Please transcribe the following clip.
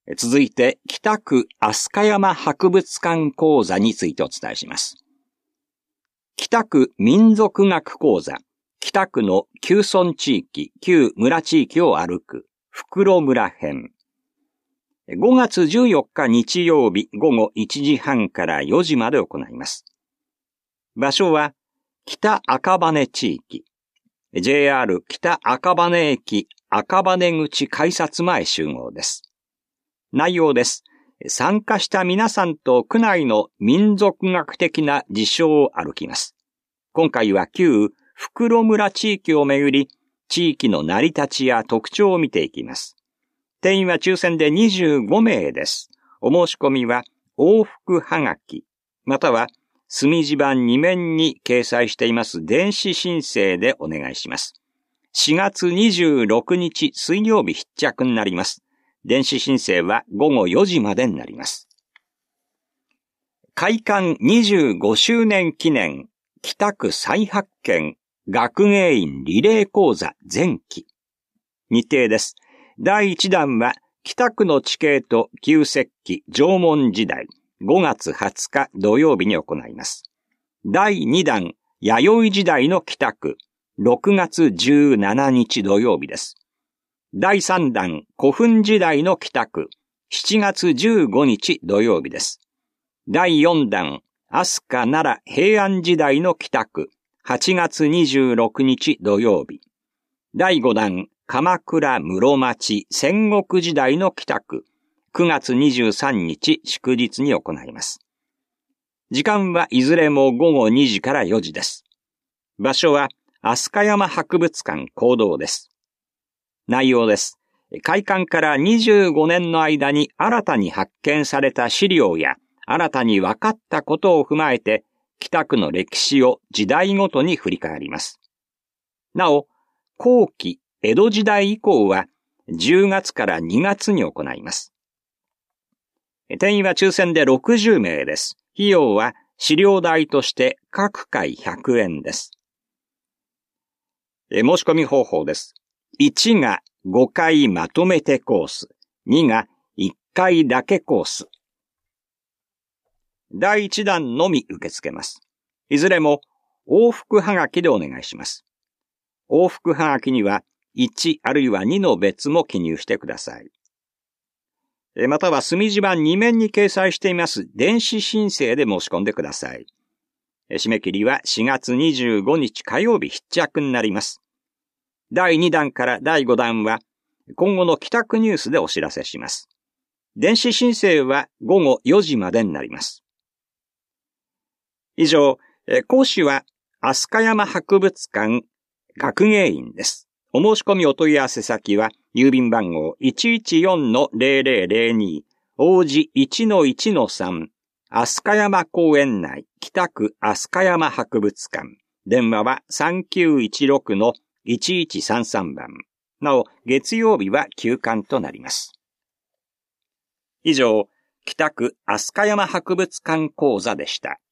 続いて、北区飛鳥山博物館講座についてお伝えします。北区民族学講座、北区の旧村地域、旧村地域を歩く、袋村編。5月14日日曜日午後1時半から4時まで行います。場所は、北赤羽地域。JR 北赤羽駅赤羽口改札前集合です。内容です。参加した皆さんと区内の民族学的な事象を歩きます。今回は旧袋村地域をめぐり、地域の成り立ちや特徴を見ていきます。定員は抽選で25名です。お申し込みは往復はがき、または墨字版2面に掲載しています電子申請でお願いします。4月26日水曜日必着になります。電子申請は午後4時までになります。開館25周年記念北区再発見学芸員リレー講座前期。日程です。第1弾は北区の地形と旧石器縄文時代5月20日土曜日に行います。第2弾弥生時代の北区6月17日土曜日です。第3弾古墳時代の北区7月15日土曜日です。第4弾飛鳥奈良平安時代の北区8月26日土曜日。第5弾鎌倉室町戦国時代の北区9月23日祝日に行います。時間はいずれも午後2時から4時です。場所は飛鳥山博物館講堂です。内容です。開館から25年の間に新たに発見された資料や新たに分かったことを踏まえて北区の歴史を時代ごとに振り返ります。なお、後期江戸時代以降は10月から2月に行います。定員は抽選で60名です。費用は資料代として各回100円です。申し込み方法です。1が5回まとめてコース、2が1回だけコース。第1弾のみ受け付けます。いずれも往復はがきでお願いします。往復はがきには1あるいは2の別も記入してください。または墨字版2面に掲載しています電子申請で申し込んでください。締め切りは4月25日火曜日必着になります。第2弾から第5弾は今後の帰宅ニュースでお知らせします。電子申請は午後4時までになります。以上、講師は飛鳥山博物館学芸員です。お申し込みお問い合わせ先は郵便番号 114-0002 王子 1-1-3 飛鳥山公園内北区飛鳥山博物館。電話は 3916-1133 番。なお、月曜日は休館となります。以上、北区飛鳥山博物館講座でした。